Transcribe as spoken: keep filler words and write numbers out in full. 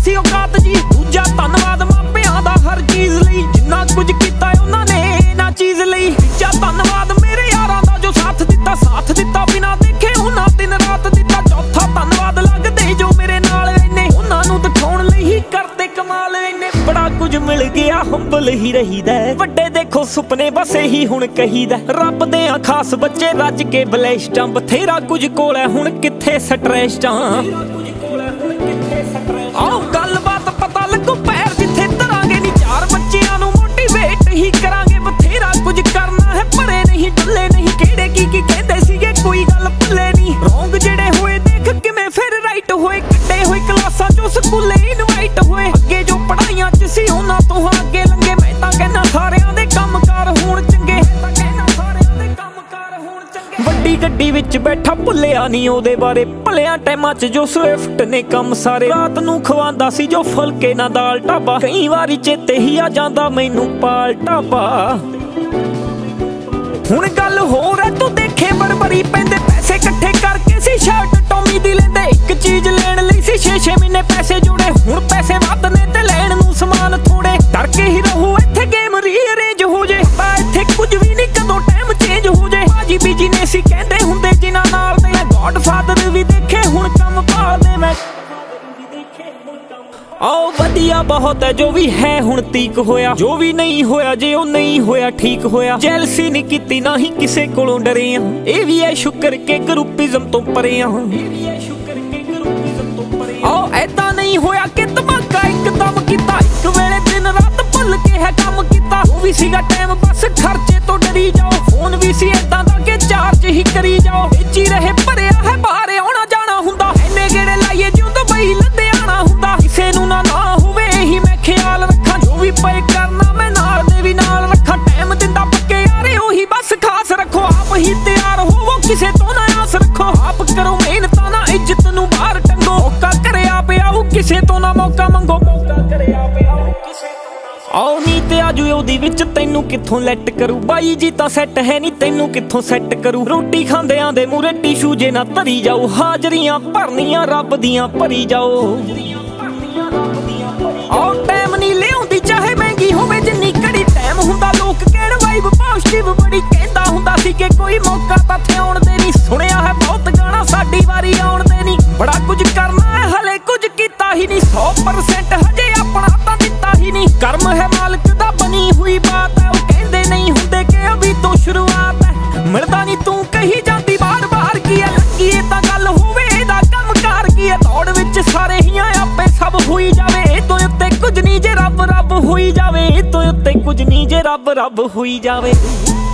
ਸੀ औकात जी। दूजा धन्नवाद मापियां दा हर चीज लई, जिन्ना कुछ कीता उन्हां ने इन्हां चीज लई। तीजा धन्नवाद मेरे यारां दा जो साथ दिता, साथ दिता बिना देखे उन्हां दिन रात दिता। चौथा धन्नवाद लगदे जो मेरे नाल इन्ने, उन्हां नूं दिखाउण लई ही करदे कमाल इन्ने। बड़ा कुछ मिल गया हंबल ही रहीदा, वड्डे देखो सुपने बस ही हुण कहीदा। रब दे आ खास बच्चे रज के बलैस्टां, बथेरा कुछ कोल है हुण कित्थे स्ट्रेस्टां। आओ गलबात पता लगू पैर जिथे धरांगे नी, चार बच्चियां नूं मोटिवेट ही करांगे। बथेरा कुछ करना है परे नहीं डुल्ले नहीं, केड़े की की कहंदे सीगे कोई गल भुल्ले नहीं। रौंग जेड़े होए देख किवें फिर राइट होए, कड्डे होए क्लासां चों स्कूले इनवाइट होए। अगे जो पढ़ाइयां च सी उन्हां तों अगे लंघे, मैं तां कहना सारियां दे कंमकार होण चंगे। वड्डी गड्डी विच बैठा भुल्लिया नी ओहदे बारे, भलियां टाइमां च जो स्विफ्ट ने कम सारे। रात नूं खवांदा सी जो फुलके ना दाल ढाबा, कई वारी चेते ही आ जांदा मैनू पाल ढाबा। हुण गल होर है तू देखे बरबरी पैंदे, पैसे कट्ठे करके सी शर्ट टॉमी दी लेंदे। एक चीज लेण लई सी छे छे महीने पैसे जोड़े, हुण पैसे वध ने ते लैण नूं समान थोड़े। डर के ही रहो इत्थे गेम रीअरेंज हो जे, तां इत्थे कुछ भी नहीं कदों टाइम चेंज हो जे। भाजी बीजी ने सी कहंदे हुंदे जिन्हां नाल दे, गॉडफादर भी देखे हुण कम भालदे। मैं आओ वधिया बहुत है जो भी है हुण तीक होया, जो भी नहीं होया जे ओ नहीं होया ठीक होया। जैलसी नहीं कीती ना ही किसे कोलों डरे आ, ए भी है शुक्र के ग्रुपिज्म तो परे आ। आओ ऐदा नहीं होया कि धमाका एकदम कीता, एक वेले दिन रात भुल के है कम कीता। वो भी सीगा टाइम बस खर्चे तो डरी जाओ, फोन भी सी ऐदा दा के चार्ज ही करी जाओ। बेची रहे भरिया है बाहर आउणा जाना हुंदा, इन्ने गेड़े लाइए जिउं तो बई लुधियाना हुंदा। किसे नूं ना ना होवे ही मैं ख्याल रखां, जो भी पे करना मैं नाल दे भी नाल रखां। टाइम दिंदा पक्के यारे ओही बस खास रखो, आप ही तैयार होवो किसे तो ना आस रखो। आप करो मेहनत ना इज्जत नूं बाहर टंगो, मौका करे आप आओ किसे तो ना मौका मंगो। मौका करे आप आओ किसे आओ नी ते आजू ओदी विच तैनू कित्थों लैट करू। बाई जी तां सैट है नी तैनू कित्थों सैट करू। रोटी खांदेआं दे मूरे टिशू जे ना धरी जाओ, हाजरियां भरनियां रब दियां भरी जाओ। आओ टाइम नहीं लिआउंदी चाहे महंगी होवे जिन्नी घड़ी, टाइम हुंदा लोक कहण वाइब पॉजिटिव बड़ी। कहंदा हुंदा सी कि कोई मौका तां थे आउण दे नी, सुणिया है बहुत गाना साडी वारी आउण दे नी। बड़ा कुछ करना है हले कुछ कीता ही नहीं, सौ परसेंट हजे अपना तां दित्ता ही नहीं। कर्म है मालिक दा बनी हुई बात है, वो कहंदे नहीं हुंदे कि अभी तो शुरुआत है। मिलदा नहीं तू कही जांदी बार बार की है, लगी ए तां गल होवे एदा कम कार की है। दौड़ विच सारे ही आपे सब होई जावे, ए तो उत्ते कुछ नहीं जे रब रब होई जावे। ए तो उत्ते कुछ नहीं जे रब रब होई जावे।